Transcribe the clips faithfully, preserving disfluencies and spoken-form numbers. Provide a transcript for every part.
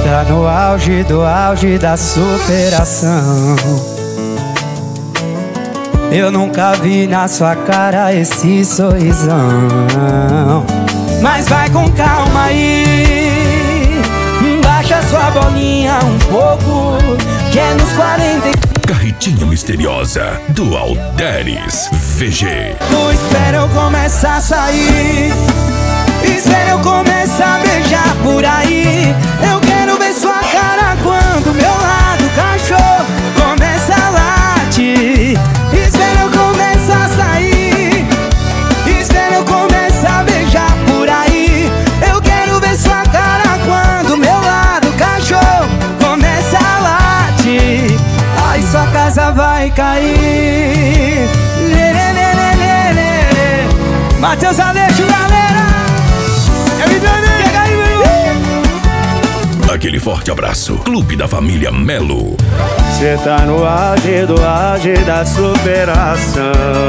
tá no auge do auge da superação. Eu nunca vi na sua cara esse sorrisão. Mas vai com calma aí, baixa sua bolinha um pouco, que é nos quarenta e cinco. Carretinha misteriosa do Alteres V G. Não espera eu começar a sair, espera eu começar a beijar por aí. Eu quero ver sua cara quando meu lado cachorro começa a latir. Espera eu começar a sair, espera eu começar a beijar por aí. Eu quero ver sua cara quando meu lado cachorro começa a latir. Ai, sua casa vai cair. Lê, lê, lê, lê, lê, lê. Matheus Aleixo, galera. Chega aí, meu irmão. Aquele forte abraço, Clube da Família Melo. Cê tá no auge do auge da superação.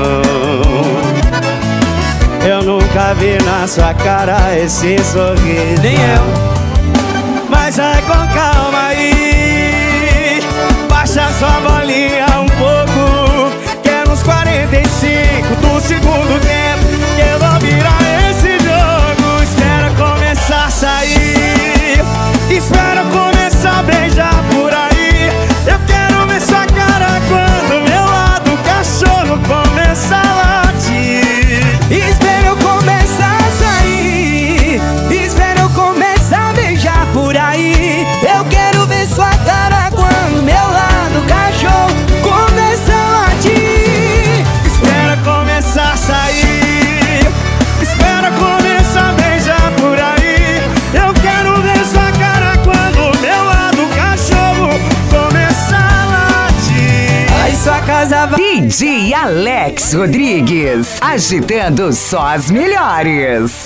Eu nunca vi na sua cara esse sorriso. Nem eu. Mas vai com calma aí, baixa sua bolinha um pouco, que é nos quarenta e cinco do segundo tempo que eu vou virar esse jogo. Espera começar a sair, espera começar a beijar por aí. Eu quero ver sua cara quando meu lado cachorro começa a latir. Espera eu começar a sair, espera eu começar a beijar por aí. Eu quero ver sua cara quando meu lado cachorro começa a latir. Espera começar a sair, espera começar a beijar por aí. Eu quero ver sua cara quando meu lado cachorro começa a latir. Aí sua casa vai. D J Alex Rodrigues, agitando só as melhores.